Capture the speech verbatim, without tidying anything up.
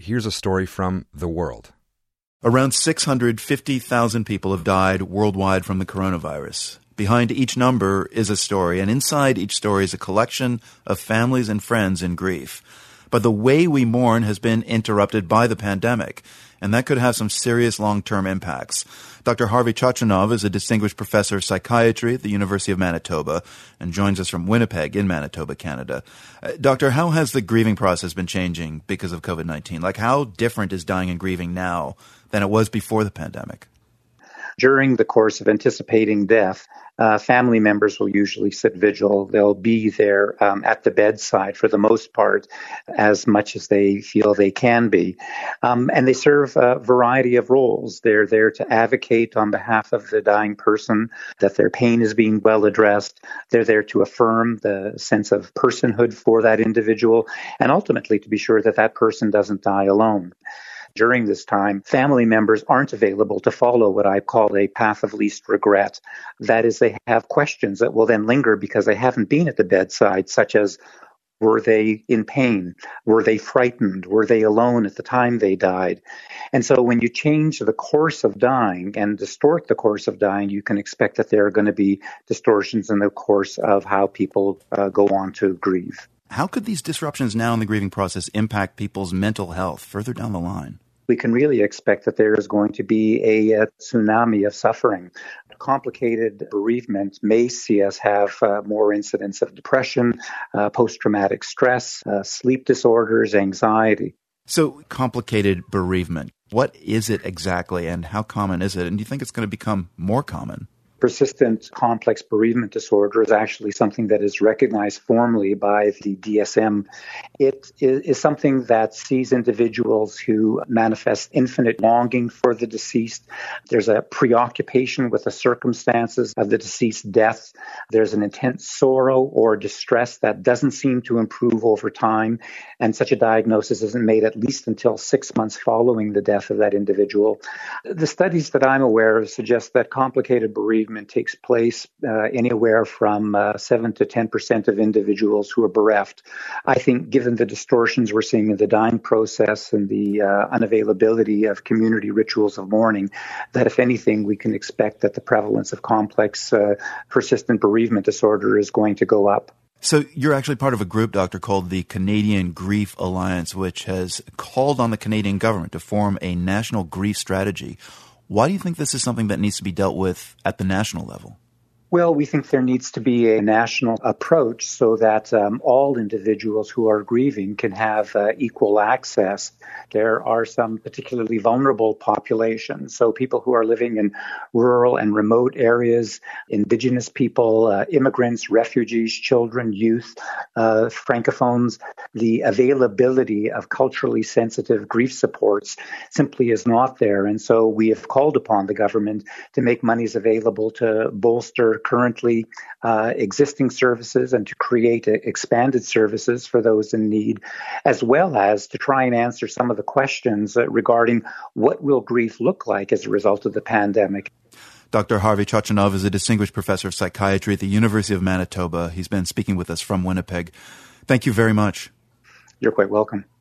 here's a story from The World. Around six hundred fifty thousand people have died worldwide from the coronavirus. Behind each number is a story, and inside each story is a collection of families and friends in grief. But the way we mourn has been interrupted by the pandemic, and that could have some serious long-term impacts. Doctor Harvey Chochinov is a distinguished professor of psychiatry at the University of Manitoba and joins us from Winnipeg in Manitoba, Canada. Uh, doctor, how has the grieving process been changing because of covid nineteen? Like, how different is dying and grieving now than it was before the pandemic? During the course of anticipating death, uh, family members will usually sit vigil. They'll be there um, at the bedside for the most part, as much as they feel they can be. Um, and they serve a variety of roles. They're there to advocate on behalf of the dying person that their pain is being well addressed. They're there to affirm the sense of personhood for that individual, and ultimately to be sure that that person doesn't die alone. During this time, family members aren't available to follow what I call a path of least regret. That is, they have questions that will then linger because they haven't been at the bedside, such as, were they in pain? Were they frightened? Were they alone at the time they died? And so when you change the course of dying and distort the course of dying, you can expect that there are going to be distortions in the course of how people uh, go on to grieve. How could these disruptions now in the grieving process impact people's mental health further down the line? We can really expect that there is going to be a, a tsunami of suffering. Complicated bereavement may see us have uh, more incidents of depression, uh, post-traumatic stress, uh, sleep disorders, anxiety. So, complicated bereavement, what is it exactly and how common is it? And do you think it's going to become more common? Persistent complex bereavement disorder is actually something that is recognized formally by the D S M. It is something that sees individuals who manifest infinite longing for the deceased. There's a preoccupation with the circumstances of the deceased's death. There's an intense sorrow or distress that doesn't seem to improve over time, and such a diagnosis isn't made at least until six months following the death of that individual. The studies that I'm aware of suggest that complicated bereavement takes place uh, anywhere from uh, seven to ten percent of individuals who are bereft. I think given the distortions we're seeing in the dying process and the uh, unavailability of community rituals of mourning, that if anything, we can expect that the prevalence of complex uh, persistent bereavement disorder is going to go up. So you're actually part of a group, Doctor, called the Canadian Grief Alliance, which has called on the Canadian government to form a national grief strategy. Why do you think this is something that needs to be dealt with at the national level? Well, we think there needs to be a national approach so that um, all individuals who are grieving can have uh, equal access. There are some particularly vulnerable populations, so people who are living in rural and remote areas, Indigenous people, uh, immigrants, refugees, children, youth, uh, Francophones. The availability of culturally sensitive grief supports simply is not there. And so we have called upon the government to make monies available to bolster currently uh, existing services and to create uh, expanded services for those in need, as well as to try and answer some of the questions uh, regarding what will grief look like as a result of the pandemic. Doctor Harvey Chochinov is a distinguished professor of psychiatry at the University of Manitoba. He's been speaking with us from Winnipeg. Thank you very much. You're quite welcome.